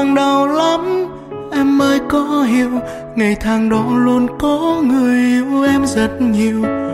tháng đau lắm, em ơi có hiểu, ngày tháng đó luôn có người yêu em rất nhiều.